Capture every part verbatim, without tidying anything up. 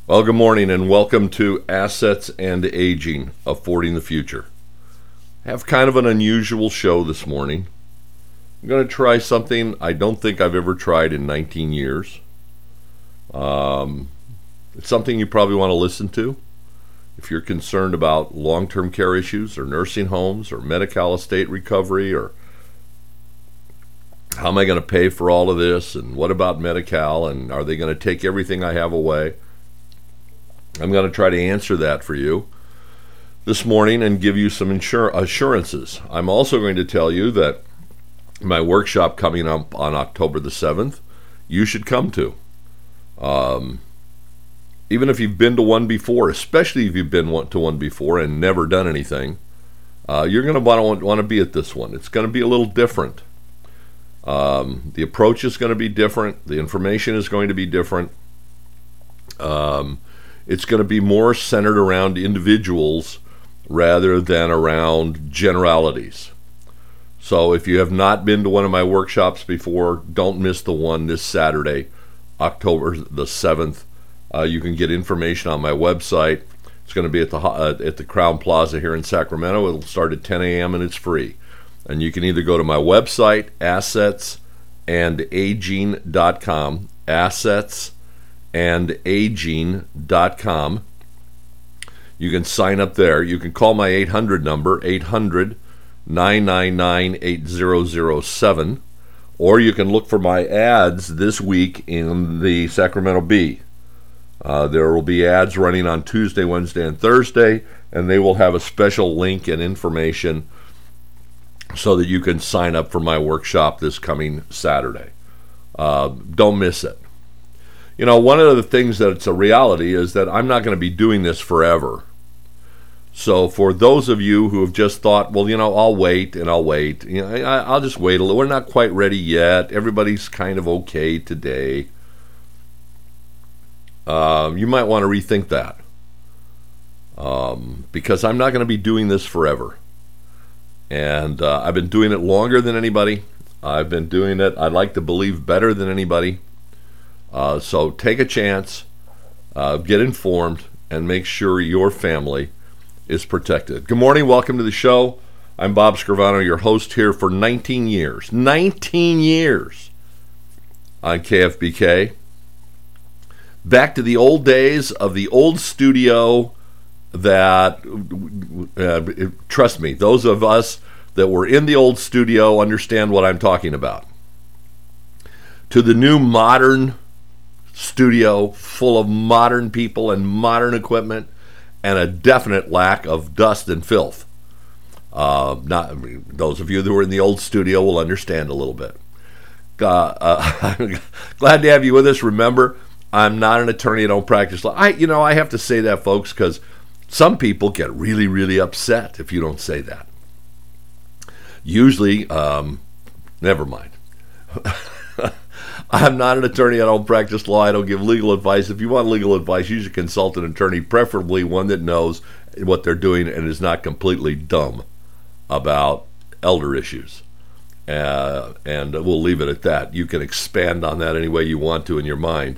Well, good morning and welcome to Assets and Aging, Affording the Future. I have kind of an unusual show this morning. I'm going to try something I don't think I've ever tried in nineteen years. Um, it's something you probably want to listen to if you're concerned about long-term care issues or nursing homes or Medi-Cal estate recovery, or how am I going to pay for all of this, and what about Medi-Cal, and are they going to take everything I have away? I'm going to try to answer that for you this morning and give you some insur- assurances. I'm also going to tell you that my workshop coming up on October the seventh, you should come to. Um, even if you've been to one before, especially if you've been to one before and never done anything, uh, you're going to want to want to be at this one. It's going to be a little different. Um, the approach is going to be different. The information is going to be different. Um, It's going to be more centered around individuals rather than around generalities. So if you have not been to one of my workshops before, don't miss the one this Saturday, October the seventh. Uh, you can get information on my website. It's going to be at the uh, at the Crown Plaza here in Sacramento. It'll start at ten a.m. and it's free. And you can either go to my website, assets and aging dot com, assets and aging dot com. You can sign up there. You can call my eight hundred number, eight hundred, nine nine nine, eight zero zero seven, or you can look for my ads this week in the Sacramento Bee. Uh, there will be ads running on Tuesday, Wednesday, and Thursday, and they will have a special link and information so that you can sign up for my workshop this coming Saturday. Uh, don't miss it. You know, one of the things that's a reality is that I'm not going to be doing this forever. So for those of you who have just thought, well, you know, I'll wait and I'll wait. You know, I, I'll just wait a little. We're not quite ready yet. Everybody's kind of okay today. Um, you might want to rethink that. Um, because I'm not going to be doing this forever. And uh, I've been doing it longer than anybody. I've been doing it, I'd like to believe, better than anybody. Uh, so take a chance, uh, get informed, and make sure your family is protected. Good morning. Welcome to the show. I'm Bob Scrivano, your host here for nineteen years. nineteen years on K F B K. Back to the old days of the old studio that, uh, trust me, those of us that were in the old studio understand what I'm talking about. To the new modern studio full of modern people and modern equipment and a definite lack of dust and filth. Uh, not I mean, those of you that were in the old studio will understand a little bit. Uh, uh, I'm glad to have you with us. Remember, I'm not an attorney. I don't practice law. I, you know, I have to say that, folks, because some people get really, really upset if you don't say that. Usually, um, never mind. I'm not an attorney. I don't practice law. I don't give legal advice. If you want legal advice, you should consult an attorney, preferably one that knows what they're doing and is not completely dumb about elder issues. Uh, and we'll leave it at that. You can expand on that any way you want to in your mind.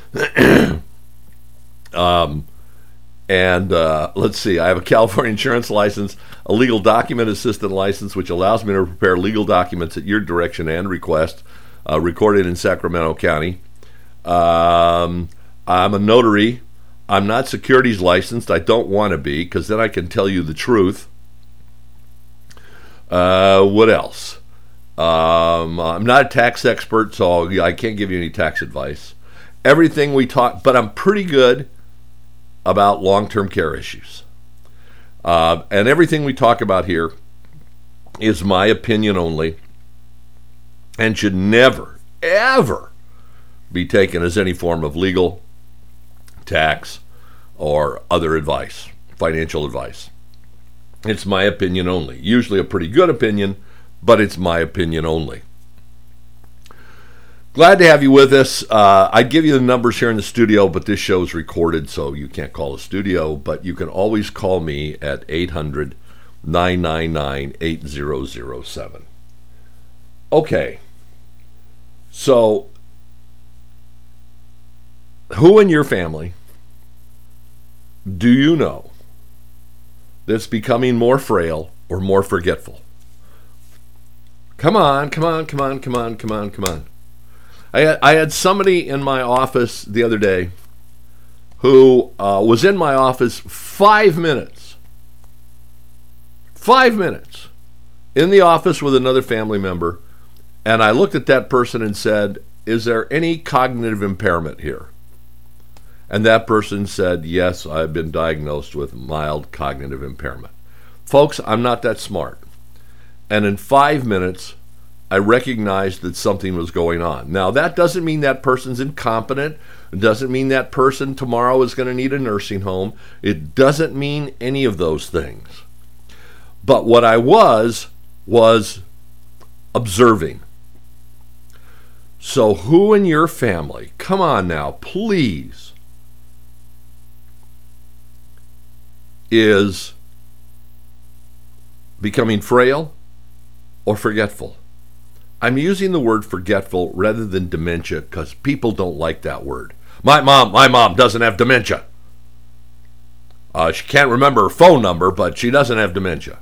um, and uh, let's see. I have a California insurance license, a legal document assistant license, which allows me to prepare legal documents at your direction and request. Uh, recorded in Sacramento County. Um, I'm a notary. I'm not securities licensed. I don't want to be, because then I can tell you the truth. Uh, what else? Um, I'm not a tax expert, so I can't give you any tax advice. Everything we talk, but I'm pretty good about long-term care issues. Uh, and everything we talk about here is my opinion only, and should never, ever be taken as any form of legal, tax, or other advice, financial advice. It's my opinion only. Usually a pretty good opinion, but it's my opinion only. Glad to have you with us. Uh, I'd give you the numbers here in the studio, but this show's recorded, so you can't call a studio, but you can always call me at eight hundred, nine nine nine, eight zero zero seven. Okay. So, who in your family do you know that's becoming more frail or more forgetful? Come on, come on, come on, come on, come on, come on. I had, I had somebody in my office the other day who uh, was in my office five minutes. Five minutes in the office with another family member, and I looked at that person and said, is there any cognitive impairment here? And that person said, yes, I've been diagnosed with mild cognitive impairment. Folks, I'm not that smart. And in five minutes, I recognized that something was going on. Now, that doesn't mean that person's incompetent. It doesn't mean that person tomorrow is going to need a nursing home. It doesn't mean any of those things. But what I was, was observing. So who in your family, come on now, please, is becoming frail or forgetful? I'm using the word forgetful rather than dementia because people don't like that word. My mom, my mom doesn't have dementia. Uh, she can't remember her phone number, but she doesn't have dementia.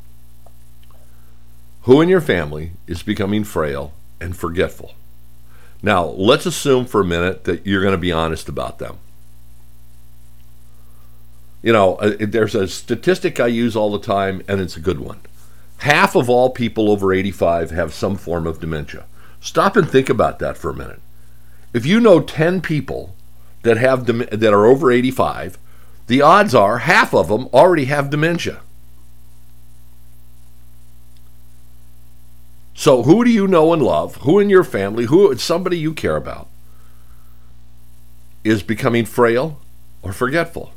Who in your family is becoming frail and forgetful? Now, let's assume for a minute that you're going to be honest about them. You know, uh, there's a statistic I use all the time, and it's a good one. Half of all people over eighty-five have some form of dementia. Stop and think about that for a minute. If you know ten people that have dem- that are over eighty-five, the odds are half of them already have dementia. So who do you know and love? Who in your family, who somebody you care about, is becoming frail or forgetful?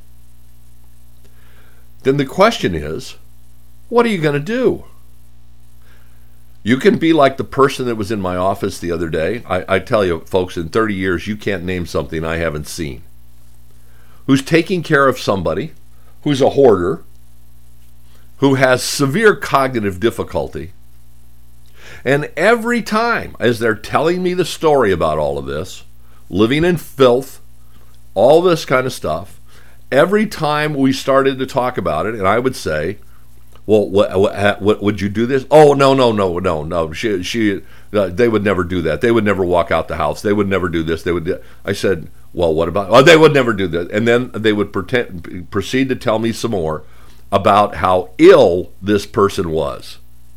Then the question is, what are you going to do? You can be like the person that was in my office the other day. I, I tell you, folks, in thirty years, you can't name something I haven't seen. Who's taking care of somebody who's a hoarder, who has severe cognitive difficulty. And every time, as they're telling me the story about all of this, living in filth, all this kind of stuff, every time we started to talk about it, and I would say, well, what, what, what would you do this? Oh, no, no, no, no, no. She, she, uh, they would never do that. They would never walk out the house. They would never do this. They would. Do, I said, well, what about? Oh, they would never do that. And then they would pretend, proceed to tell me some more about how ill this person was.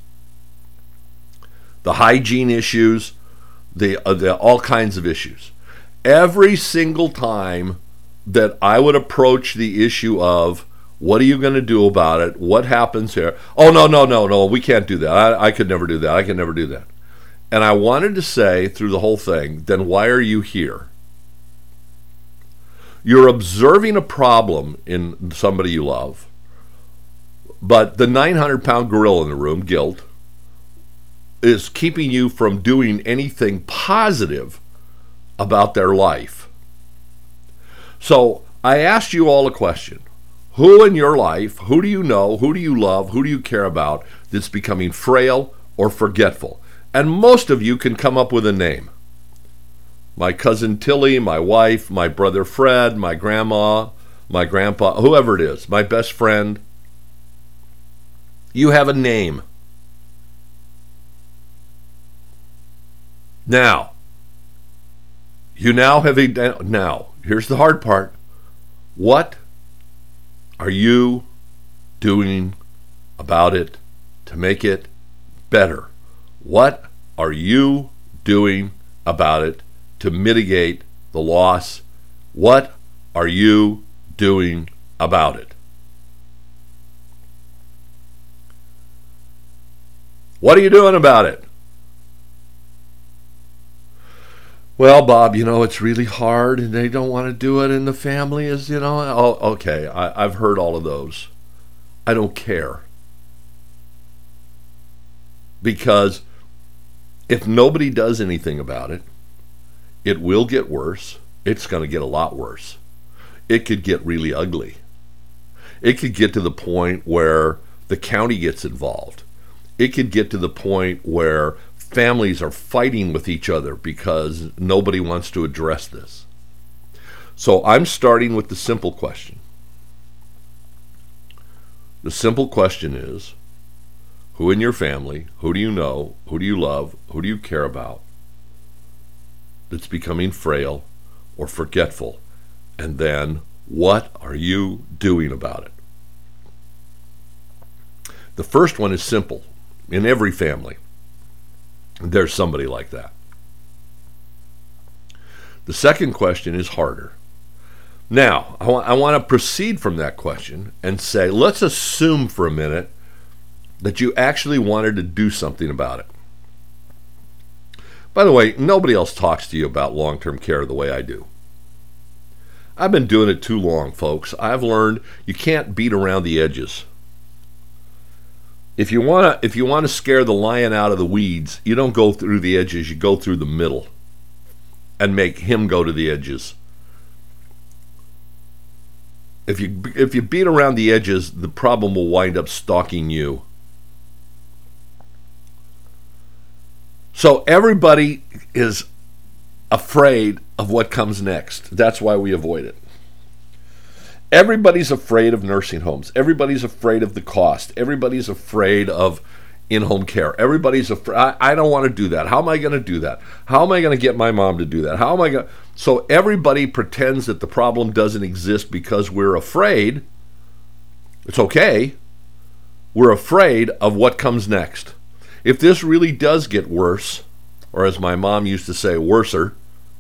The hygiene issues, the, uh, the all kinds of issues. Every single time that I would approach the issue of, what are you going to do about it? What happens here? Oh, no, no, no, no, we can't do that. I, I could never do that. I could never do that. And I wanted to say through the whole thing, then why are you here? You're observing a problem in somebody you love, but the nine hundred pound gorilla in the room, guilt, is keeping you from doing anything positive about their life. So I asked you all a question. Who in your life, who do you know, who do you love, who do you care about that's becoming frail or forgetful? And most of you can come up with a name. My cousin Tilly, my wife, my brother Fred, my grandma, my grandpa, whoever it is, my best friend. You have a name. Now, you now have a, now, here's the hard part. What are you doing about it to make it better? What are you doing about it to mitigate the loss? What are you doing about it? What are you doing about it? Well, Bob, you know, it's really hard and they don't want to do it and the family is, you know, oh, okay, I, I've heard all of those. I don't care. Because if nobody does anything about it, it will get worse. It's going to get a lot worse. It could get really ugly. It could get to the point where the county gets involved. It could get to the point where families are fighting with each other because nobody wants to address this. So I'm starting with the simple question. The simple question is, who in your family, who do you know, who do you love, who do you care about that's becoming frail or forgetful? And then, what are you doing about it? The first one is simple. In every family, there's somebody like that. The second question is harder. Now, I, wa- I want to proceed from that question and say, let's assume for a minute that you actually wanted to do something about it. By the way, nobody else talks to you about long-term care the way I do. I've been doing it too long, folks. I've learned you can't beat around the edges. If you want to if you want to scare the lion out of the weeds, you don't go through the edges, you go through the middle and make him go to the edges. If you if you beat around the edges, the problem will wind up stalking you. So everybody is afraid of what comes next. That's why we avoid it. Everybody's afraid of nursing homes. Everybody's afraid of the cost. Everybody's afraid of in-home care. Everybody's afraid. I, I don't want to do that. How am I going to do that? How am I going to get my mom to do that? How am I going to... So everybody pretends that the problem doesn't exist because we're afraid. It's okay. We're afraid of what comes next. If this really does get worse, or as my mom used to say, worser,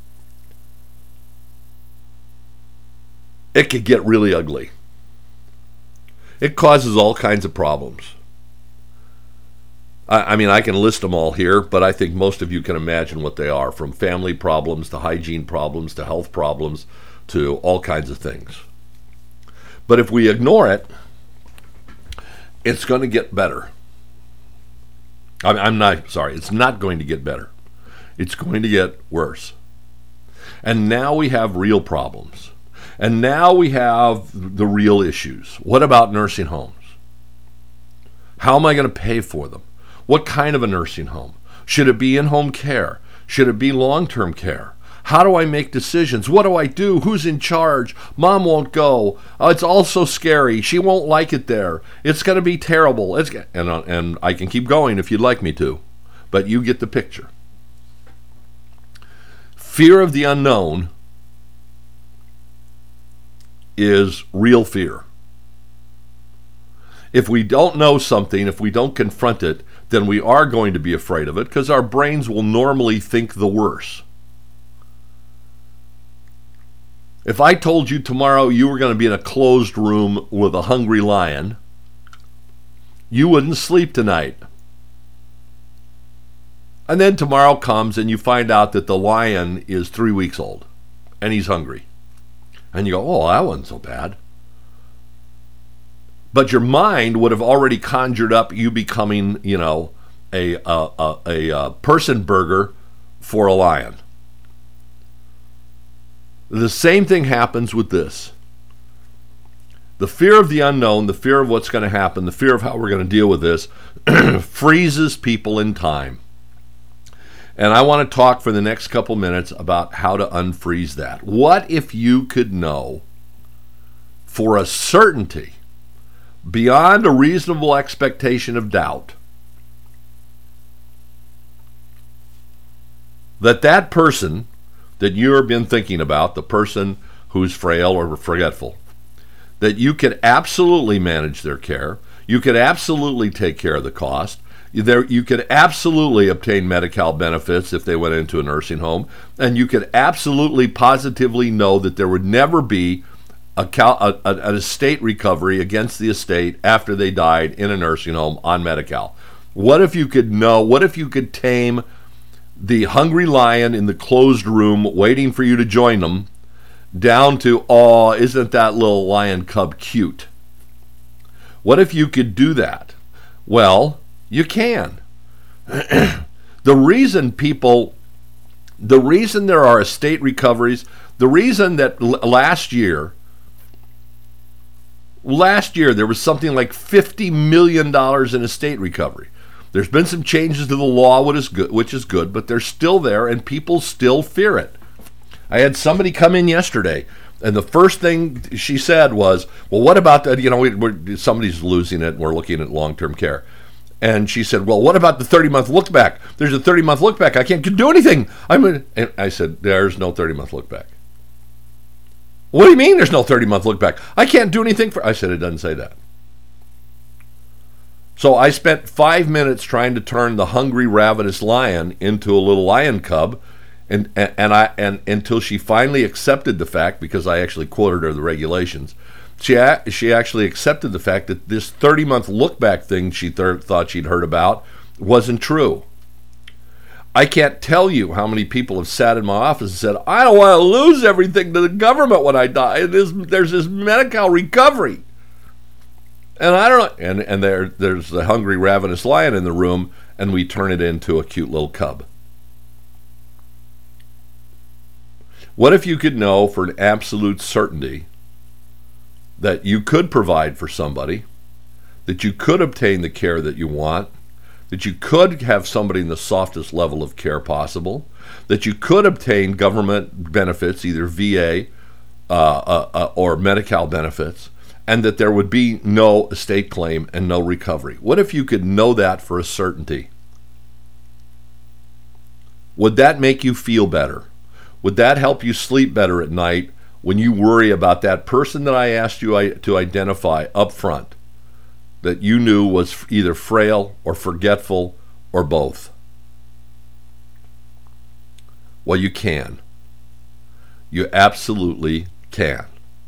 it could get really ugly. It causes all kinds of problems. I, I mean, I can list them all here, but I think most of you can imagine what they are, from family problems to hygiene problems to health problems to all kinds of things. But if we ignore it, it's going to get better. I'm, I'm not, sorry, it's not going to get better. It's going to get worse. And now we have real problems. And now we have the real issues. What about nursing homes? How am I going to pay for them? What kind of a nursing home? Should it be in-home care? Should it be long-term care? How do I make decisions? What do I do? Who's in charge? Mom won't go. Oh, it's all so scary. She won't like it there. It's going to be terrible. It's, and, and I can keep going if you'd like me to, but you get the picture. Fear of the unknown is real fear. If we don't know something, if we don't confront it, then we are going to be afraid of it because our brains will normally think the worst. If I told you tomorrow you were going to be in a closed room with a hungry lion, you wouldn't sleep tonight. And then tomorrow comes and you find out that the lion is three weeks old and he's hungry. And you go, oh, that wasn't so bad. But your mind would have already conjured up you becoming, you know, a, a, a, a, a person burger for a lion. The same thing happens with this. The fear of the unknown, the fear of what's going to happen, the fear of how we're going to deal with this freezes people in time. And I want to talk for the next couple minutes about how to unfreeze that. What if you could know for a certainty, beyond a reasonable expectation of doubt, that that person that you've been thinking about, the person who's frail or forgetful, that you could absolutely manage their care, you could absolutely take care of the cost, there, you could absolutely obtain Medi-Cal benefits if they went into a nursing home, and you could absolutely positively know that there would never be a, cal, a, a, an estate recovery against the estate after they died in a nursing home on Medi-Cal. What if you could know, what if you could tame the hungry lion in the closed room waiting for you to join them down to, oh, isn't that little lion cub cute? What if you could do that? Well, you can. The reason people, the reason there are estate recoveries, the reason that l- last year, last year there was something like fifty million dollars in estate recovery. There's been some changes to the law, which is good, which is good, but they're still there and people still fear it. I had somebody come in yesterday And the first thing she said was, well, what about that? You know, we, we're, somebody's losing it and we're looking at long-term care. And she said, well, what about the thirty-month look back? There's a thirty-month look back. I can't do anything. I'm a, and I said, there's no thirty-month look back. What do you mean there's no thirty-month look back? I can't do anything for... I said, it doesn't say that. So I spent five minutes trying to turn the hungry, ravenous lion into a little lion cub, and and, and I and until she finally accepted the fact, because I actually quoted her the regulations. She she actually accepted the fact that this thirty-month look-back thing she th- thought she'd heard about wasn't true. I can't tell you how many people have sat in my office and said, I don't want to lose everything to the government when I die. It is, there's this Medi-Cal recovery. And I don't know. And, and there, there's the hungry, ravenous lion in the room, and we turn it into a cute little cub. What if you could know for an absolute certainty that you could provide for somebody, that you could obtain the care that you want, that you could have somebody in the softest level of care possible, that you could obtain government benefits, either V A uh, uh, uh, or Medi-Cal benefits, and that there would be no estate claim and no recovery? What if you could know that for a certainty? Would that make you feel better? Would that help you sleep better at night when you worry about that person that I asked you to identify up front, that you knew was either frail or forgetful or both? Well, you can. You absolutely can.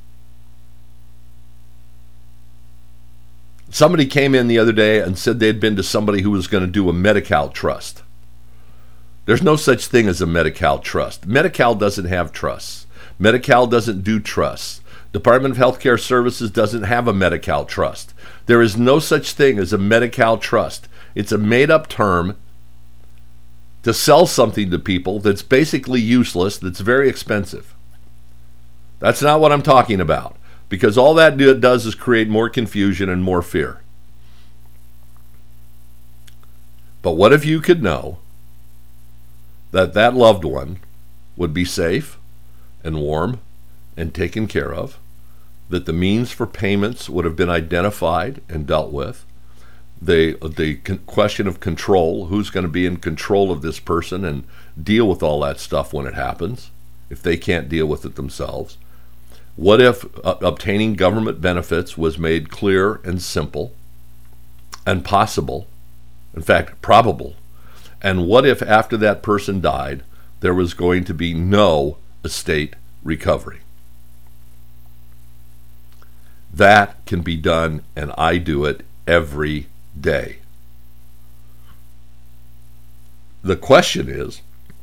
Somebody came in the other day and said they'd been to somebody who was going to do a Medi-Cal trust. There's no such thing as a Medi-Cal trust. Medi-Cal doesn't have trusts. Medi-Cal doesn't do trusts. Department of Healthcare Services doesn't have a Medi-Cal trust. There is no such thing as a Medi-Cal trust. It's a made-up term to sell something to people that's basically useless, that's very expensive. That's not what I'm talking about, because all that does is create more confusion and more fear. But what if you could know that that loved one would be safe and warm and taken care of, that the means for payments would have been identified and dealt with, the the question of control, who's going to be in control of this person and deal with all that stuff when it happens, if they can't deal with it themselves? What if uh, obtaining government benefits was made clear and simple and possible, in fact, probable? And what if after that person died, there was going to be no estate recovery? That can be done, and I do it every day. The question is,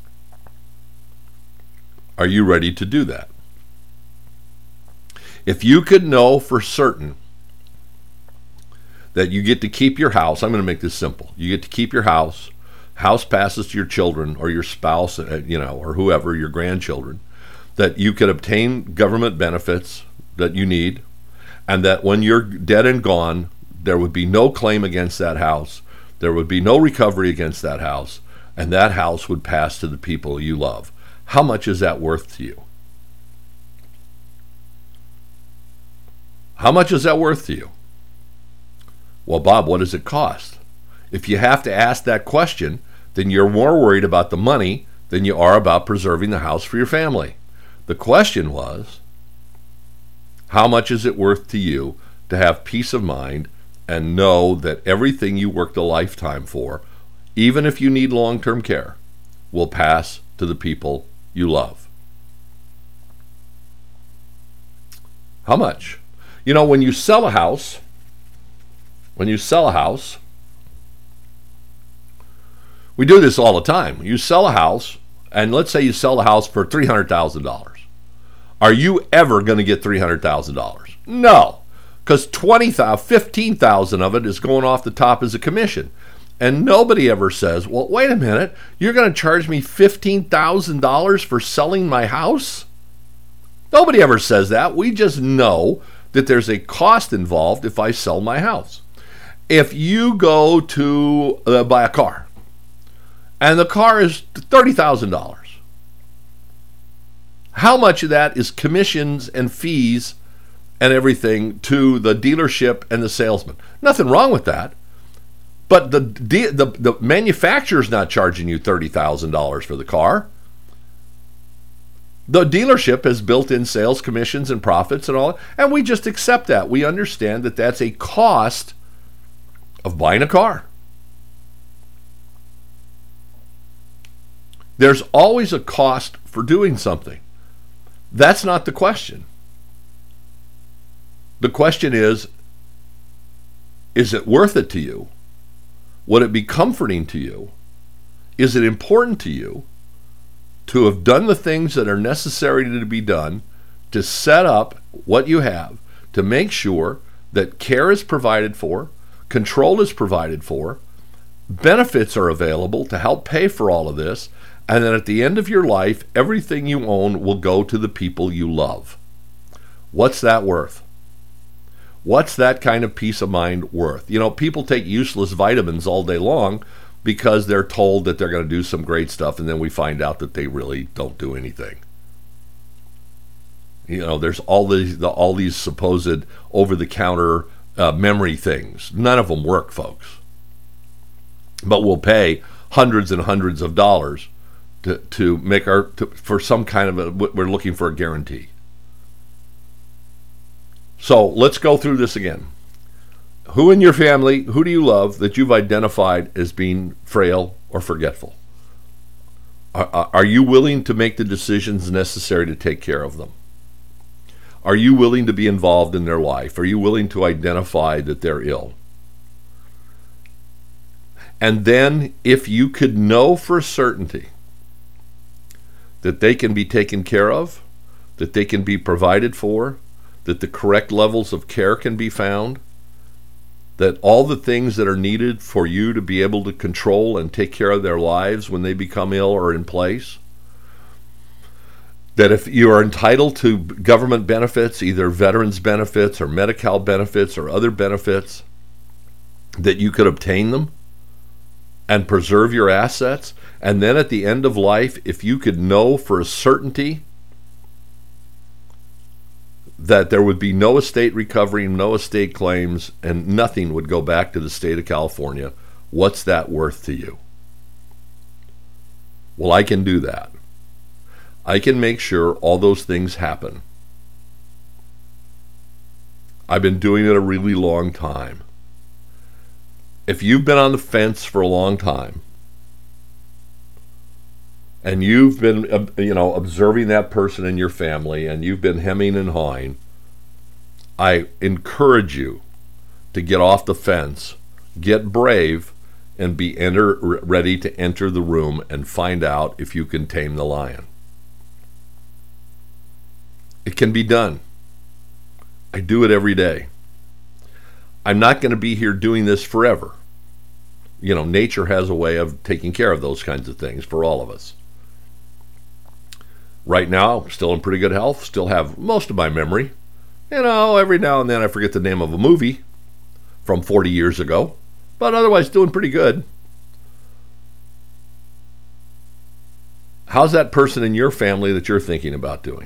are you ready to do that? If you could know for certain that you get to keep your house, I'm going to make this simple. You get to keep your house, house passes to your children or your spouse, you know, or whoever, your grandchildren, that you could obtain government benefits that you need, and that when you're dead and gone, there would be no claim against that house, there would be no recovery against that house, and that house would pass to the people you love. How much is that worth to you? How much is that worth to you? Well, Bob, what does it cost? If you have to ask that question, then you're more worried about the money than you are about preserving the house for your family. The question was, how much is it worth to you to have peace of mind and know that everything you worked a lifetime for, even if you need long-term care, will pass to the people you love? How much? You know, when you sell a house, when you sell a house, we do this all the time. You sell a house, and let's say you sell the house for three hundred thousand dollars. Are you ever going to get three hundred thousand dollars? No, because twenty thousand, fifteen thousand of it is going off the top as a commission. And nobody ever says, well, wait a minute, you're going to charge me fifteen thousand dollars for selling my house? Nobody ever says that. We just know that there's a cost involved if I sell my house. If you go to uh, buy a car, and the car is thirty thousand dollars, how much of that is commissions and fees and everything to the dealership and the salesman? Nothing wrong with that. But the the, the manufacturer's not charging you thirty thousand dollars for the car. The dealership has built-in sales commissions and profits and all, and we just accept that. We understand that that's a cost of buying a car. There's always a cost for doing something. That's not the question. The question is, is it worth it to you? Would it be comforting to you? Is it important to you to have done the things that are necessary to be done to set up what you have, to make sure that care is provided for, control is provided for, benefits are available to help pay for all of this, and then at the end of your life, everything you own will go to the people you love? What's that worth? What's that kind of peace of mind worth? You know, people take useless vitamins all day long because they're told that they're going to do some great stuff, and then we find out that they really don't do anything. You know, there's all these the, all these supposed over-the-counter uh, memory things. None of them work, folks. But we'll pay hundreds and hundreds of dollars to to make our to, for some kind of a, we're looking for a guarantee. So let's go through this again. Who in your family, who do you love that you've identified as being frail or forgetful? Are, are you willing to make the decisions necessary to take care of them? Are you willing to be involved in their life? Are you willing to identify that they're ill? And then, if you could know for certainty that they can be taken care of, that they can be provided for, that the correct levels of care can be found, that all the things that are needed for you to be able to control and take care of their lives when they become ill are in place, that if you are entitled to government benefits, either veterans benefits or Medi-Cal benefits or other benefits, that you could obtain them and preserve your assets. And then at the end of life, if you could know for a certainty that there would be no estate recovery, no estate claims, and nothing would go back to the state of California, what's that worth to you? Well, I can do that. I can make sure all those things happen. I've been doing it a really long time. If you've been on the fence for a long time, and you've been, you know, observing that person in your family, and you've been hemming and hawing, I encourage you to get off the fence, get brave, and be enter, ready to enter the room and find out if you can tame the lion. It can be done. I do it every day. I'm not going to be here doing this forever. You know, nature has a way of taking care of those kinds of things for all of us. Right now, still in pretty good health, still have most of my memory. You know, every now and then I forget the name of a movie from forty years ago, but otherwise doing pretty good. How's that person in your family that you're thinking about doing?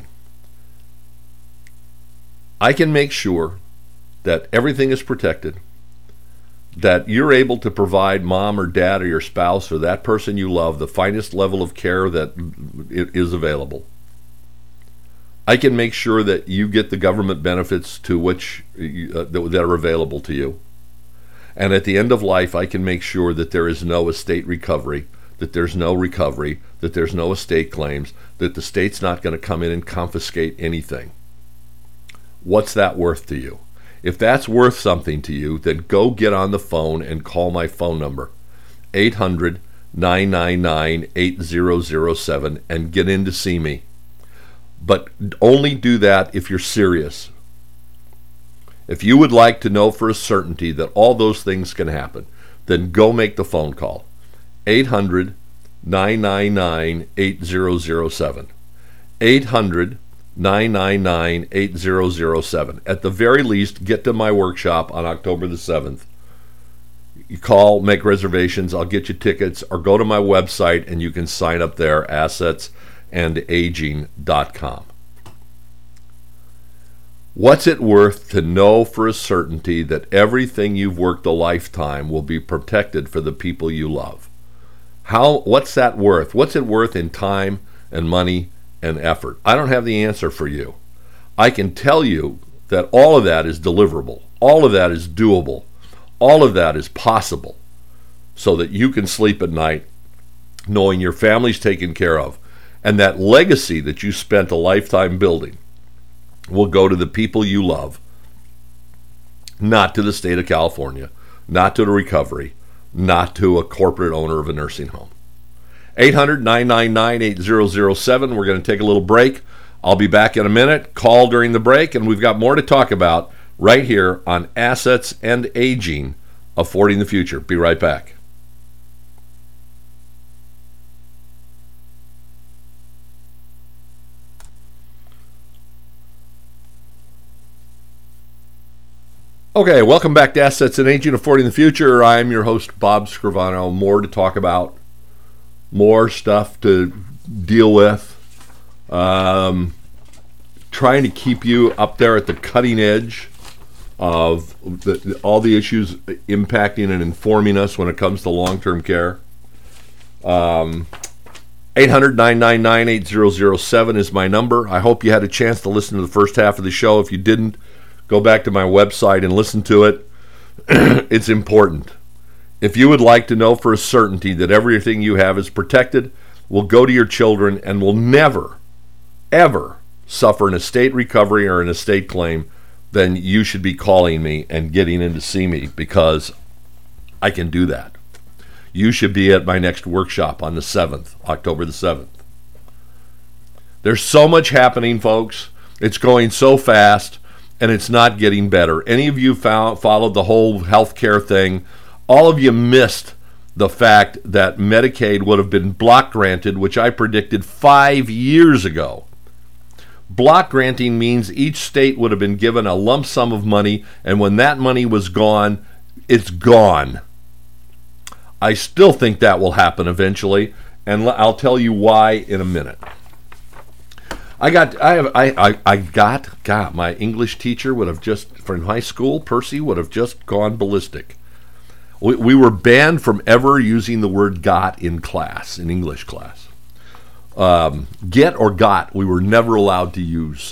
I can make sure that everything is protected, that you're able to provide mom or dad or your spouse or that person you love the finest level of care that is available. I can make sure that you get the government benefits to which uh, that are available to you. And at the end of life, I can make sure that there is no estate recovery, that there's no recovery, that there's no estate claims, that the state's not going to come in and confiscate anything. What's that worth to you? If that's worth something to you, then go get on the phone and call my phone number, eight hundred, nine nine nine, eight zero zero seven, and get in to see me. But only do that if you're serious. If you would like to know for a certainty that all those things can happen, then go make the phone call, eight hundred, nine nine nine, eight zero zero seven, eight hundred, nine nine nine, eight zero zero seven. At the very least, get to my workshop on October the seventh. You call, make reservations, I'll get you tickets, or go to my website and you can sign up there, assets and aging dot com. What's it worth to know for a certainty that everything you've worked a lifetime will be protected for the people you love? How? What's that worth? What's it worth in time and money and effort? I don't have the answer for you. I can tell you that all of that is deliverable. All of that is doable. All of that is possible so that you can sleep at night knowing your family's taken care of, and that legacy that you spent a lifetime building will go to the people you love, not to the state of California, not to the recovery, not to a corporate owner of a nursing home. eight hundred, nine nine nine, eight zero zero seven. We're going to take a little break. I'll be back in a minute. Call during the break, and we've got more to talk about right here on Assets and Aging, Affording the Future. Be right back. Okay, welcome back to Assets and Aging, Affording the Future. I'm your host, Bob Scrivano. More to talk about, more stuff to deal with. Um, trying to keep you up there at the cutting edge of the, all the issues impacting and informing us when it comes to long-term care. Um, eight hundred, nine nine nine, eight zero zero seven is my number. I hope you had a chance to listen to the first half of the show. If you didn't, go back to my website and listen to it. It's important. If you would like to know for a certainty that everything you have is protected, will go to your children, and will never, ever suffer an estate recovery or an estate claim, then you should be calling me and getting in to see me, because I can do that. You should be at my next workshop on the seventh, October the seventh. There's so much happening, folks. It's going so fast, and it's not getting better. Any of you found, followed the whole healthcare thing, all of you missed the fact that Medicaid would have been block granted, which I predicted five years ago. Block granting means each state would have been given a lump sum of money, and when that money was gone, it's gone. I still think that will happen eventually, and I'll tell you why in a minute. I got, I have, I, I, I got, God, my English teacher would have just, from high school, Percy would have just gone ballistic. We, we were banned from ever using the word got in class, in English class. Um, get or got, we were never allowed to use.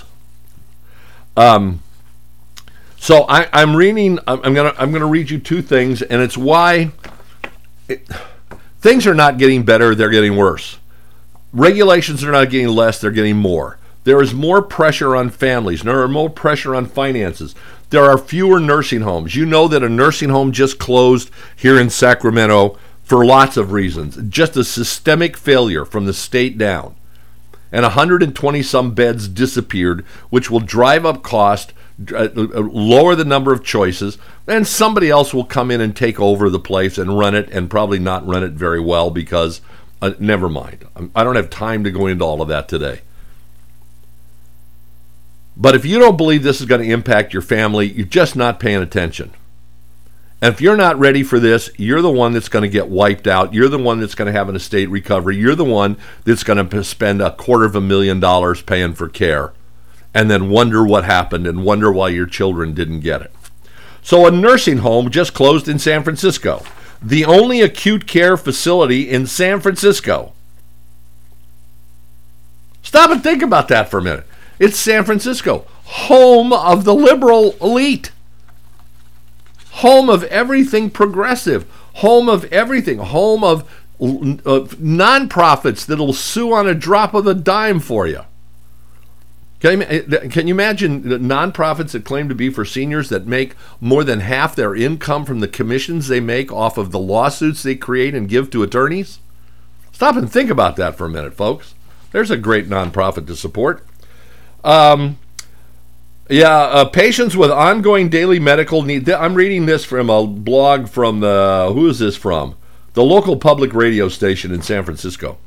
Um, so I, I'm reading, I'm, I'm gonna, I'm gonna read you two things, and it's why it, things are not getting better, they're getting worse. Regulations are not getting less, they're getting more. There is more pressure on families. There are more pressure on finances. There are fewer nursing homes. You know that a nursing home just closed here in Sacramento for lots of reasons. Just a systemic failure from the state down. And one hundred twenty some beds disappeared, which will drive up cost, uh, lower the number of choices, and somebody else will come in and take over the place and run it, and probably not run it very well because, uh, never mind. I don't have time to go into all of that today. But if you don't believe this is going to impact your family, you're just not paying attention. And if you're not ready for this, you're the one that's going to get wiped out. You're the one that's going to have an estate recovery. You're the one that's going to spend a quarter of a million dollars paying for care and then wonder what happened and wonder why your children didn't get it. So a nursing home just closed in San Francisco, the only acute care facility in San Francisco. Stop and think about that for a minute. It's San Francisco, home of the liberal elite. Home of everything progressive, home of everything, home of, of nonprofits that'll sue on a drop of a dime for you. Can you, can you imagine the nonprofits that claim to be for seniors that make more than half their income from the commissions they make off of the lawsuits they create and give to attorneys? Stop and think about that for a minute, folks. There's a great nonprofit to support. Um... Yeah, uh, patients with ongoing daily medical need. I'm reading this from a blog from the, who is this from? The local public radio station in San Francisco.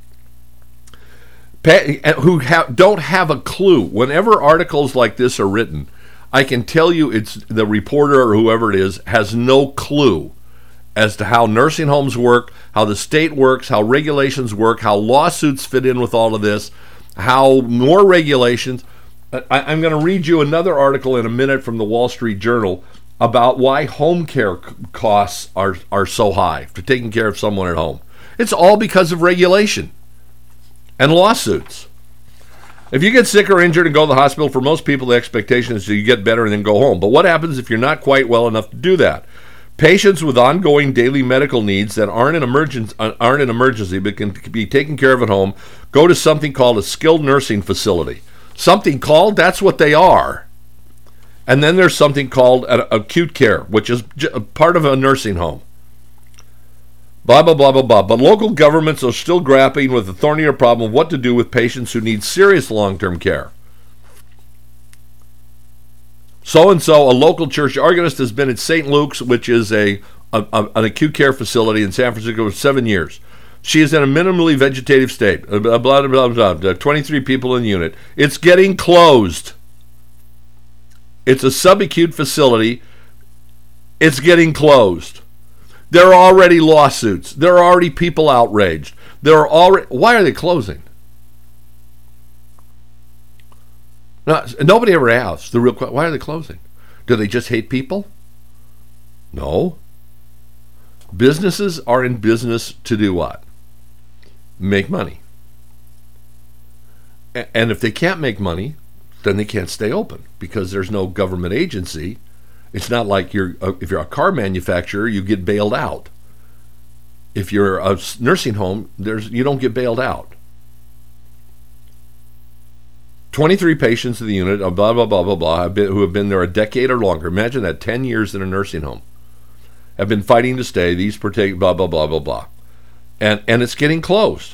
Pa- who ha- don't have a clue. Whenever articles like this are written, I can tell you it's the reporter or whoever it is has no clue as to how nursing homes work, how the state works, how regulations work, how lawsuits fit in with all of this. how more regulations. I, I'm going to read you another article in a minute from the Wall Street Journal about why home care costs are, are so high for taking care of someone at home. It's all because of regulation and lawsuits. If you get sick or injured and go to the hospital, for most people the expectation is that you get better and then go home. But what happens if you're not quite well enough to do that? Patients with ongoing daily medical needs that aren't an emergency, aren't an emergency but can be taken care of at home go to something called a skilled nursing facility. Something called, that's what they are. And then there's something called acute care, which is part of a nursing home. Blah, blah, blah, blah, blah. But local governments are still grappling with the thornier problem of what to do with patients who need serious long-term care. So-and-so, a local church organist, has been at Saint Luke's, which is a, a, a an acute care facility in San Francisco, for seven years. She is in a minimally vegetative state. Blah, blah, blah, blah, blah. twenty-three people in the unit. It's getting closed. It's a subacute facility. It's getting closed. There are already lawsuits. There are already people outraged. There are already. Why are they closing? No, nobody ever asks the real question. Why are they closing? Do they just hate people? No. Businesses are in business to do what? Make money. And if they can't make money, then they can't stay open because there's no government agency. It's not like you're if you're a car manufacturer, you get bailed out. If you're a nursing home, there's you don't get bailed out. twenty-three patients in the unit, blah, blah, blah, blah, blah, have been, who have been there a decade or longer. Imagine that, ten years in a nursing home. Have been fighting to stay. These partake, blah, blah, blah, blah, blah. And, and it's getting closed.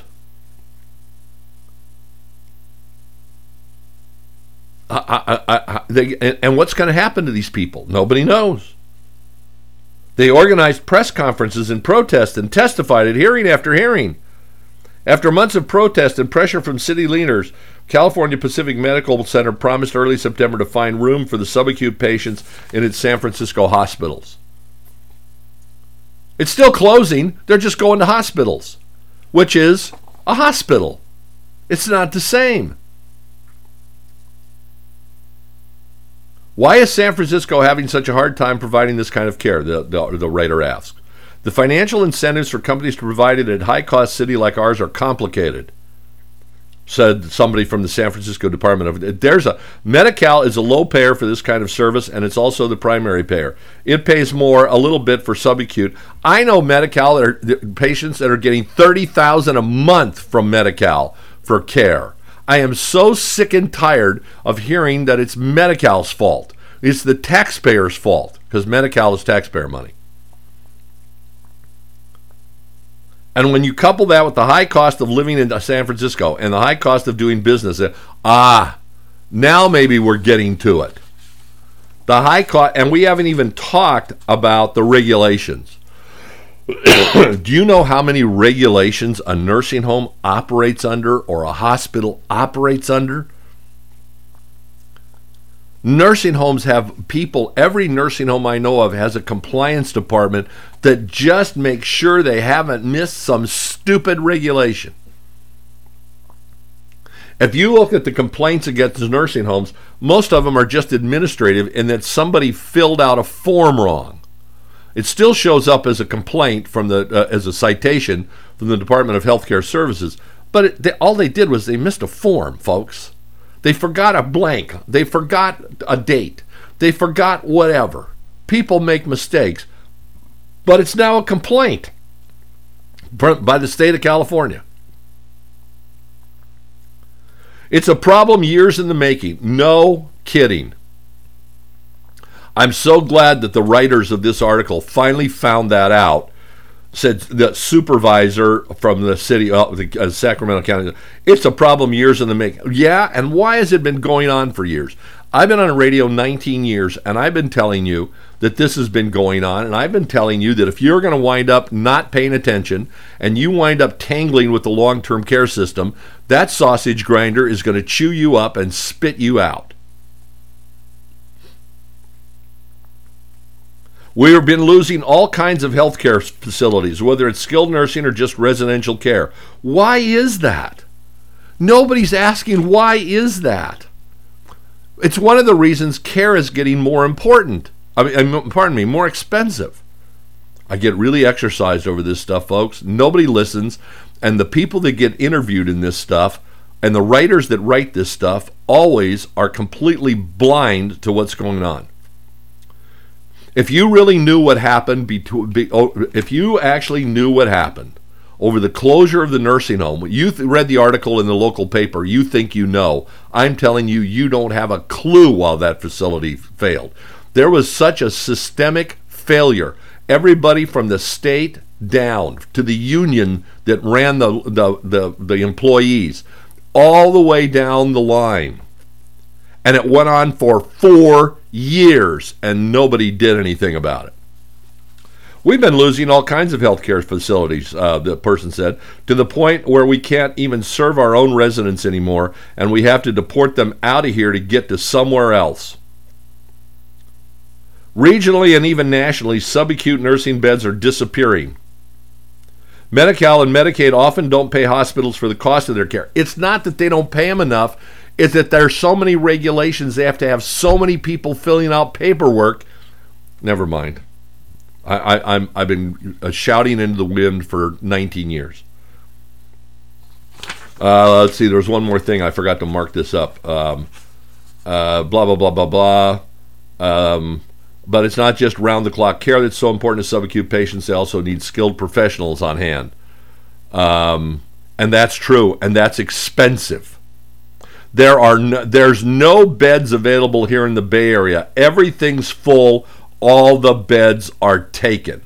I, I, I, they, and, and what's going to happen to these people? Nobody knows. They organized press conferences and protest and testified at hearing after hearing. After months of protest and pressure from city leaders, California Pacific Medical Center promised early September to find room for the subacute patients in its San Francisco hospitals. It's still closing. They're just going to hospitals, which is a hospital. It's not the same. Why is San Francisco having such a hard time providing this kind of care, the, the, the writer asks. The financial incentives for companies to provide it at a high-cost city like ours are complicated, said somebody from the San Francisco Department of... There's a... Medi-Cal is a low payer for this kind of service, and it's also the primary payer. It pays more, a little bit, for subacute. I know Medi-Cal, that are, patients that are getting thirty thousand dollars a month from Medi-Cal for care. I am so sick and tired of hearing that it's Medi-Cal's fault. It's the taxpayer's fault, because Medi-Cal is taxpayer money. And when you couple that with the high cost of living in San Francisco and the high cost of doing business, ah, now maybe we're getting to it. The high cost, and we haven't even talked about the regulations. Do you know how many regulations a nursing home operates under or a hospital operates under? Nursing homes have people, every nursing home I know of has a compliance department that just makes sure they haven't missed some stupid regulation. If you look at the complaints against nursing homes, most of them are just administrative in that somebody filled out a form wrong. It still shows up as a complaint from the uh, as a citation from the Department of Healthcare Services, but it, they, all they did was they missed a form, folks. They forgot a blank. They forgot a date. They forgot whatever. People make mistakes, but it's now a complaint by the state of California. It's a problem years in the making. No kidding. I'm so glad that the writers of this article finally found that out. Said the supervisor from the city, uh, the, uh, Sacramento County, it's a problem years in the making. Yeah, and why has it been going on for years? I've been on the radio nineteen years, and I've been telling you that this has been going on, and I've been telling you that if you're going to wind up not paying attention, and you wind up tangling with the long-term care system, that sausage grinder is going to chew you up and spit you out. We've been losing all kinds of healthcare facilities, whether it's skilled nursing or just residential care. Why is that? Nobody's asking, why is that? It's one of the reasons care is getting more important. I mean, pardon me, more expensive. I get really exercised over this stuff, folks. Nobody listens, and the people that get interviewed in this stuff and the writers that write this stuff always are completely blind to what's going on. If you really knew what happened, between, be, oh, if you actually knew what happened over the closure of the nursing home, you th- read the article in the local paper, you think you know. I'm telling you, you don't have a clue why that facility failed. There was such a systemic failure. Everybody from the state down to the union that ran the, the, the, the employees, all the way down the line. And it went on for four years, and nobody did anything about it. We've been losing all kinds of healthcare facilities, uh, the person said, to the point where we can't even serve our own residents anymore, and we have to deport them out of here to get to somewhere else. Regionally and even nationally, subacute nursing beds are disappearing. Medi-Cal and Medicaid often don't pay hospitals for the cost of their care. It's not that they don't pay them enough. It's that there's so many regulations. They have to have so many people filling out paperwork. Never mind. I, I, I'm, I've been uh, shouting into the wind for nineteen years. Uh, let's see. There was one more thing. I forgot to mark this up. Um, uh, blah, blah, blah, blah, blah. Um, but it's not just round-the-clock care that's so important to subacute patients. They also need skilled professionals on hand. Um, and that's true, and that's expensive. There are no, there's no beds available here in the Bay Area. Everything's full. All the beds are taken.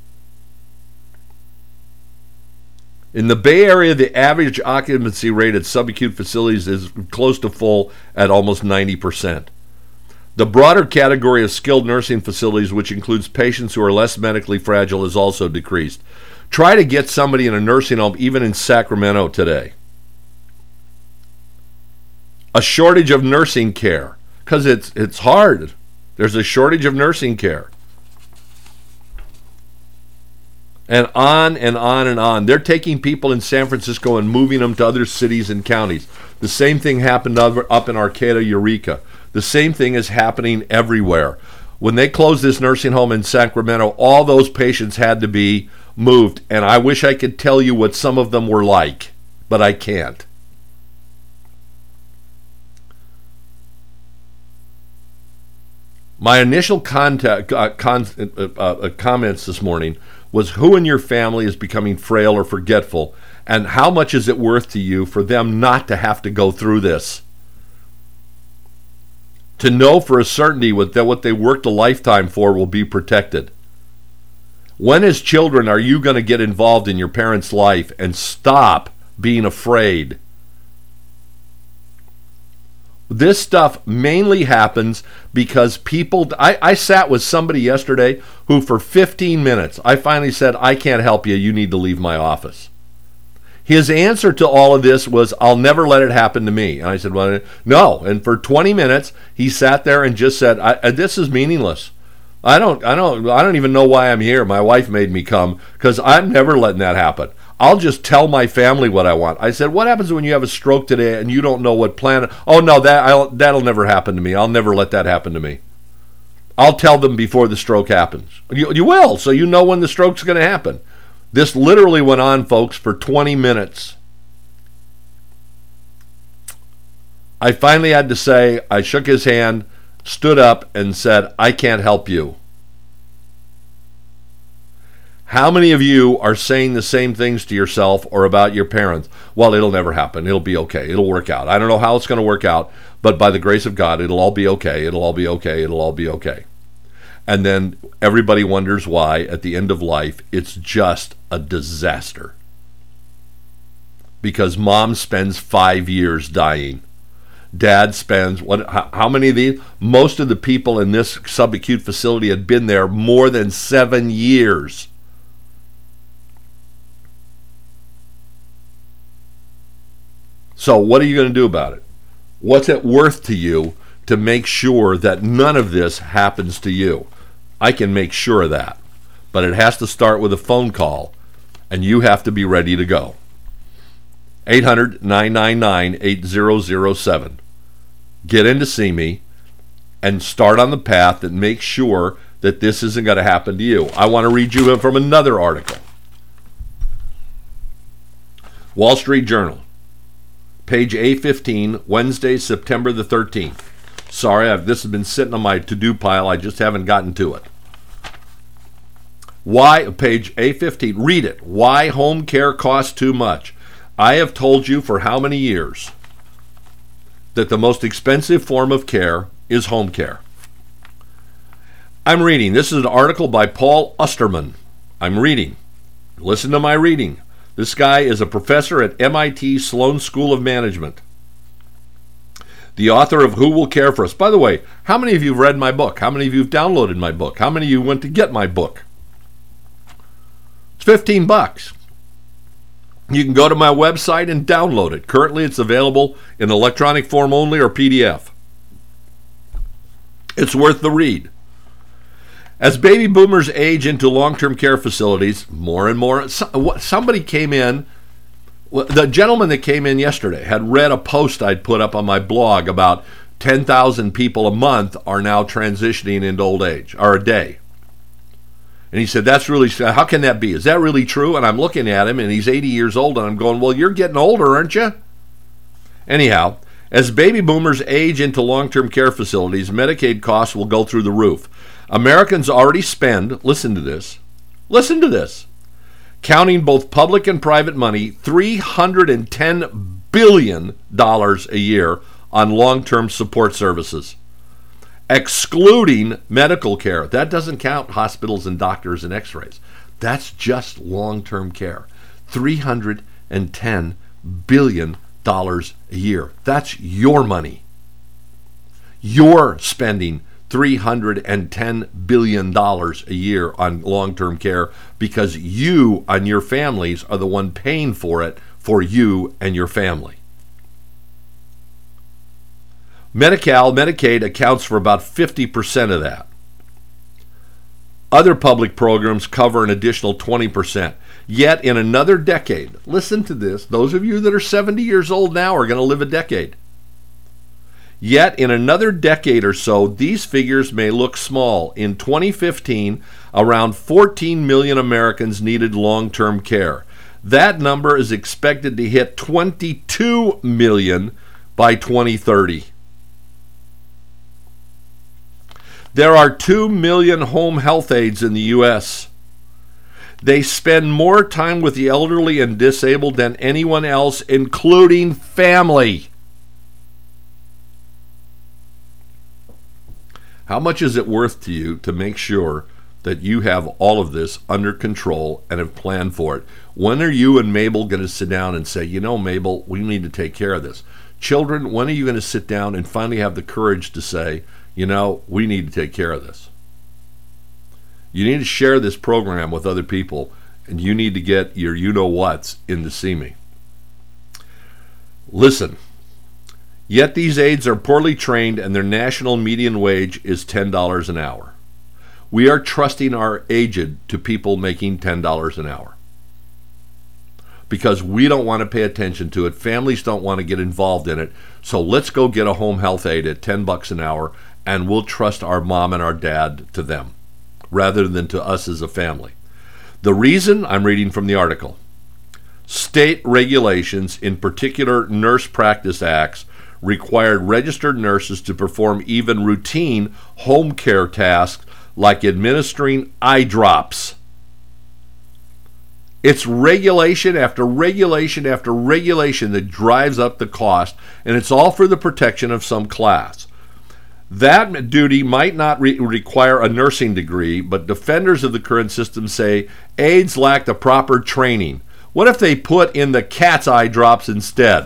In the Bay Area, the average occupancy rate at subacute facilities is close to full at almost ninety percent. The broader category of skilled nursing facilities, which includes patients who are less medically fragile, is also decreased. Try to get somebody in a nursing home, even in Sacramento today. A shortage of nursing care, because it's it's hard. There's a shortage of nursing care. And on and on and on. They're taking people in San Francisco and moving them to other cities and counties. The same thing happened up in Arcata, Eureka. The same thing is happening everywhere. When they closed this nursing home in Sacramento, all those patients had to be moved. And I wish I could tell you what some of them were like, but I can't. My initial contact, uh, con, uh, uh, comments this morning was who in your family is becoming frail or forgetful, and how much is it worth to you for them not to have to go through this? To know for a certainty that what they worked a lifetime for will be protected. When as children are you going to get involved in your parents' life and stop being afraid? This stuff mainly happens because people... I, I sat with somebody yesterday who for fifteen minutes, I finally said, I can't help you, you need to leave my office. His answer to all of this was, I'll never let it happen to me. And I said, well, no. And for twenty minutes, he sat there and just said, I, this is meaningless. I don't, I don't, I don't even know why I'm here. My wife made me come because I'm never letting that happen. I'll just tell my family what I want. I said, what happens when you have a stroke today and you don't know what plan? Oh, no, that I'll, that'll never happen to me. I'll never let that happen to me. I'll tell them before the stroke happens. You, you will, so you know when the stroke's going to happen. This literally went on, folks, for twenty minutes. I finally had to say, I shook his hand, stood up, and said, I can't help you. How many of you are saying the same things to yourself or about your parents? Well, it'll never happen. It'll be okay. It'll work out. I don't know how it's going to work out, but by the grace of God, it'll all be okay. It'll all be okay. It'll all be okay. And then everybody wonders why, at the end of life, it's just a disaster. Because mom spends five years dying. Dad spends, what? How many of these? Most of the people in this subacute facility had been there more than seven years. So what are you going to do about it? What's it worth to you to make sure that none of this happens to you? I can make sure of that. But it has to start with a phone call, and you have to be ready to go. eight hundred, nine nine nine, eight zero zero seven. Get in to see me and start on the path that makes sure that this isn't going to happen to you. I want to read you from another article. Wall Street Journal, page A fifteen, Wednesday, September the thirteenth. Sorry, I've, this has been sitting on my to-do pile. I just haven't gotten to it. Why, page A fifteen, read it. Why home care costs too much. I have told you for how many years that the most expensive form of care is home care. I'm reading. This is an article by Paul Osterman. I'm reading. Listen to my reading. This guy is a professor at M I T Sloan School of Management. The author of Who Will Care for Us. By the way, how many of you have read my book? How many of you have downloaded my book? How many of you went to get my book? It's fifteen bucks. You can go to my website and download it. Currently, it's available in electronic form only or P D F. It's worth the read. As baby boomers age into long-term care facilities, more and more, somebody came in, the gentleman that came in yesterday had read a post I'd put up on my blog about ten thousand people a month are now transitioning into old age, or a day. And he said, that's really, how can that be? Is that really true? And I'm looking at him, and he's eighty years old, and I'm going, well, you're getting older, aren't you? Anyhow, as baby boomers age into long-term care facilities, Medicaid costs will go through the roof. Americans already spend, listen to this, listen to this, counting both public and private money, three hundred ten billion dollars a year on long-term support services, excluding medical care. That doesn't count hospitals and doctors and x-rays. That's just long-term care. three hundred ten billion dollars a year. That's your money. You're spending three hundred ten billion dollars a year on long-term care because you and your families are the one paying for it for you and your family. Medi-Cal, Medicaid accounts for about fifty percent of that. Other public programs cover an additional twenty percent. Yet in another decade, listen to this, those of you that are seventy years old now are going to live a decade. Yet in another decade or so, these figures may look small. In twenty fifteen, around fourteen million Americans needed long-term care. That number is expected to hit twenty-two million by twenty thirty. There are two million home health aides in the U S. They spend more time with the elderly and disabled than anyone else, including family. How much is it worth to you to make sure that you have all of this under control and have planned for it? When are you and Mabel going to sit down and say, you know, Mabel, we need to take care of this? Children, when are you going to sit down and finally have the courage to say, you know, we need to take care of this? You need to share this program with other people, and you need to get your you-know-whats in to see me. Listen. Yet these aides are poorly trained and their national median wage is ten dollars an hour. We are trusting our aged to people making ten dollars an hour because we don't want to pay attention to it. Families don't want to get involved in it. So let's go get a home health aide at ten bucks an hour and we'll trust our mom and our dad to them rather than to us as a family. The reason, I'm reading from the article, state regulations, in particular nurse practice acts, required registered nurses to perform even routine home care tasks like administering eye drops. It's regulation after regulation after regulation that drives up the cost, and it's all for the protection of some class. That duty might not re- require a nursing degree, but defenders of the current system say aides lack the proper training. What if they put in the cat's eye drops instead?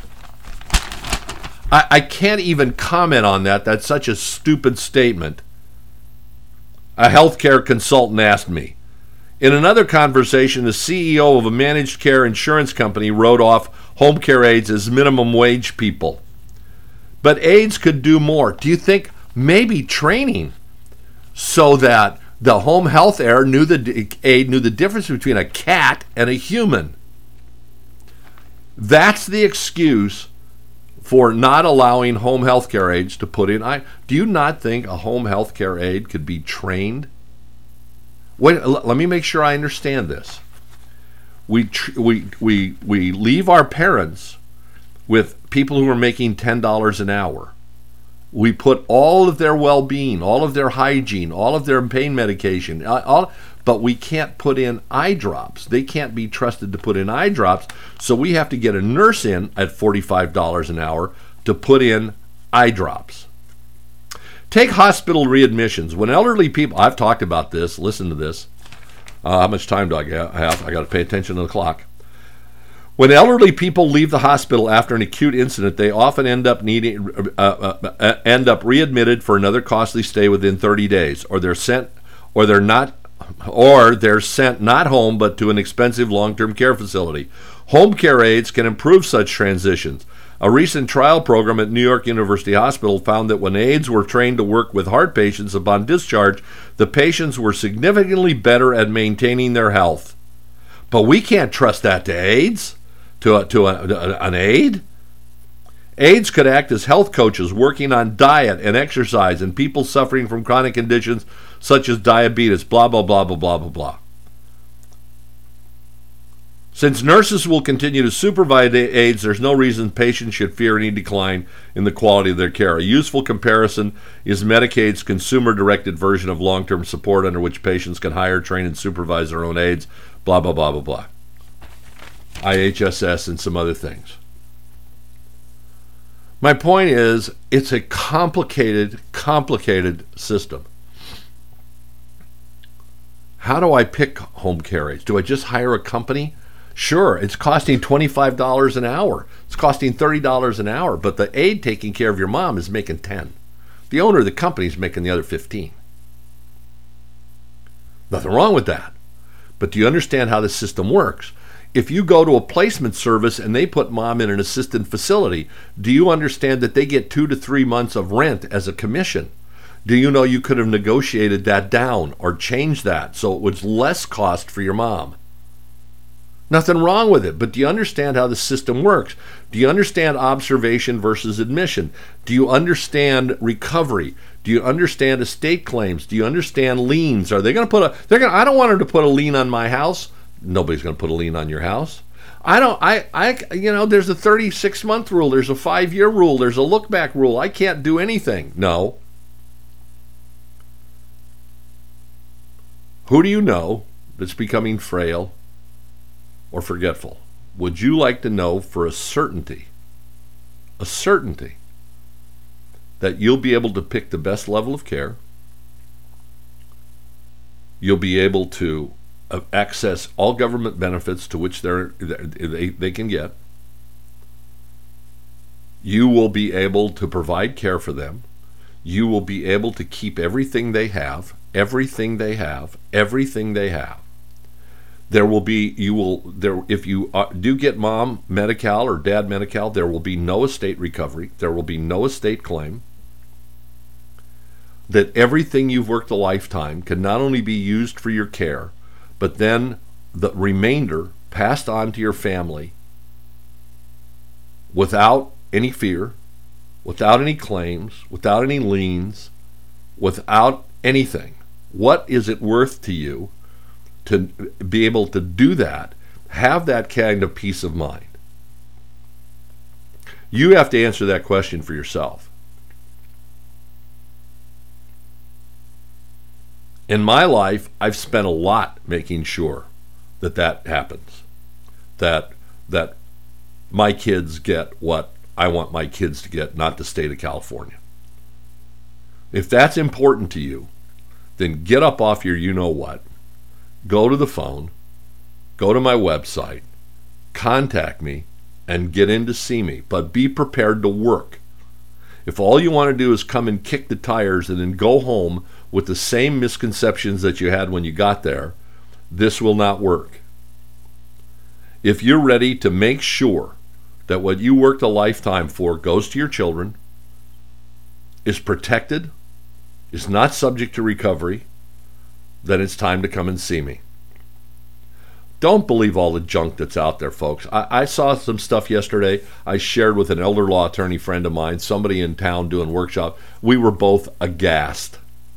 I can't even comment on that. That's such a stupid statement. A healthcare consultant asked me. In another conversation, the C E O of a managed care insurance company wrote off home care aides as minimum wage people. But aides could do more. Do you think maybe training so that the home health aide knew the aide knew the difference between a cat and a human? That's the excuse for not allowing home health care aides to put in. I, do you not think a home health care aide could be trained? Wait, l- let me make sure I understand this. We, tr- we, we, we leave our parents with people who are making ten dollars an hour. We put all of their well-being, all of their hygiene, all of their pain medication, all, but we can't put in eye drops. They can't be trusted to put in eye drops, so we have to get a nurse in at forty-five dollars an hour to put in eye drops. Take hospital readmissions. When elderly people, I've talked about this, listen to this. Uh, how much time do I have? I got to pay attention to the clock. When elderly people leave the hospital after an acute incident, they often end up needing uh, uh, uh, end up readmitted for another costly stay within thirty days, or they're sent, or they're not, or they're sent not home but to an expensive long-term care facility. Home care aides can improve such transitions. A recent trial program at New York University Hospital found that when aides were trained to work with heart patients upon discharge, the patients were significantly better at maintaining their health. But we can't trust that to aides. To, a, to a, an aide? Aides could act as health coaches working on diet and exercise and people suffering from chronic conditions such as diabetes, blah, blah, blah, blah, blah, blah, blah. Since nurses will continue to supervise aides, there's no reason patients should fear any decline in the quality of their care. A useful comparison is Medicaid's consumer-directed version of long-term support under which patients can hire, train, and supervise their own aides, blah, blah, blah, blah, blah. I H S S and some other things. My point is, it's a complicated, complicated system. How do I pick home care aides? Do I just hire a company? Sure, it's costing twenty-five dollars an hour. It's costing thirty dollars an hour, but the aide taking care of your mom is making ten dollars. The owner of the company is making the other fifteen dollars. Nothing wrong with that. But do you understand how the system works? If you go to a placement service and they put mom in an assisted facility, do you understand that they get two to three months of rent as a commission? Do you know you could have negotiated that down or changed that so it was less cost for your mom? Nothing wrong with it, but do you understand how the system works? Do you understand observation versus admission? Do you understand recovery? Do you understand estate claims? Do you understand liens? Are they going to put a, they're going to, I don't want her to put a lien on my house. Nobody's going to put a lien on your house. I don't, I, I, you know, there's a thirty-six month rule. There's a five year rule. There's a look back rule. I can't do anything. No. Who do you know that's becoming frail or forgetful? Would you like to know for a certainty, a certainty, that you'll be able to pick the best level of care? You'll be able to access all government benefits to which they're, they, they can get. You will be able to provide care for them. You will be able to keep everything they have, everything they have, everything they have. There will be, you will, there, if you uh, do get mom Medi-Cal or dad Medi-Cal, there will be no estate recovery. There will be no estate claim. That everything you've worked a lifetime can not only be used for your care, but then the remainder passed on to your family without any fear, without any claims, without any liens, without anything. What is it worth to you to be able to do that, have that kind of peace of mind? You have to answer that question for yourself. In my life, I've spent a lot making sure that that happens, that that my kids get what I want my kids to get, not the state of California. If that's important to you, then get up off your you-know-what, go to the phone, go to my website, contact me, and get in to see me. But be prepared to work. If all you want to do is come and kick the tires and then go home with the same misconceptions that you had when you got there, this will not work. If you're ready to make sure that what you worked a lifetime for goes to your children, is protected, is not subject to recovery, then it's time to come and see me. Don't believe all the junk that's out there, folks. I, I saw some stuff yesterday. I shared with an elder law attorney friend of mine, somebody in town doing workshop. We were both aghast.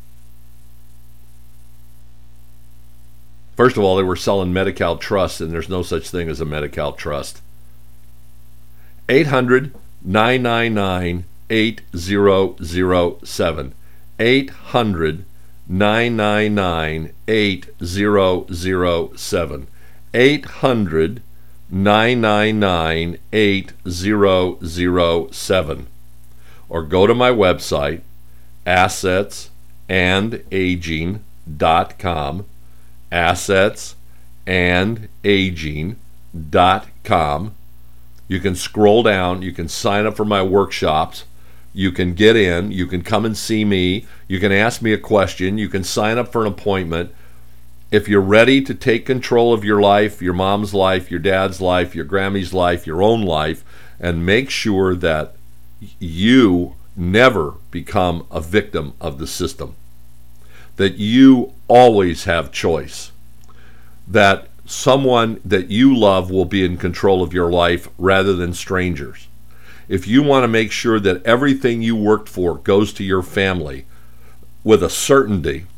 First of all, they were selling Medi-Cal Trust, and there's no such thing as a Medi-Cal Trust. eight hundred, nine nine nine, eight zero zero seven. eight hundred, nine nine nine, eight zero zero seven. eight hundred, nine nine nine, eight zero zero seven. Or go to my website, assets and aging dot com. assets and aging dot com. You can scroll down, you can sign up for my workshops, you can get in, you can come and see me, you can ask me a question, you can sign up for an appointment. If you're ready to take control of your life, your mom's life, your dad's life, your Grammy's life, your own life, and make sure that you never become a victim of the system, that you always have choice, that someone that you love will be in control of your life rather than strangers. If you want to make sure that everything you worked for goes to your family with a certainty,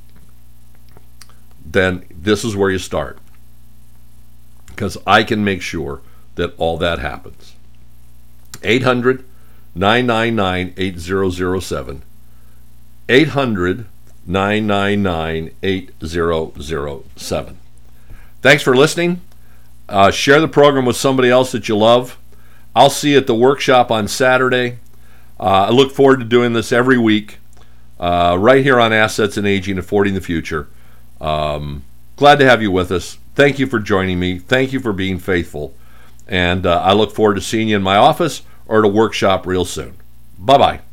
then this is where you start. Because I can make sure that all that happens. eight hundred, nine nine nine, eight zero zero seven. eight hundred, nine nine nine, eight zero zero seven. Thanks for listening. Uh, share the program with somebody else that you love. I'll see you at the workshop on Saturday. Uh, I look forward to doing this every week, uh, right here on Assets and Aging, Affording the Future. Um, glad to have you with us. Thank you for joining me. Thank you for being faithful. And uh, I look forward to seeing you in my office or at a workshop real soon. Bye-bye.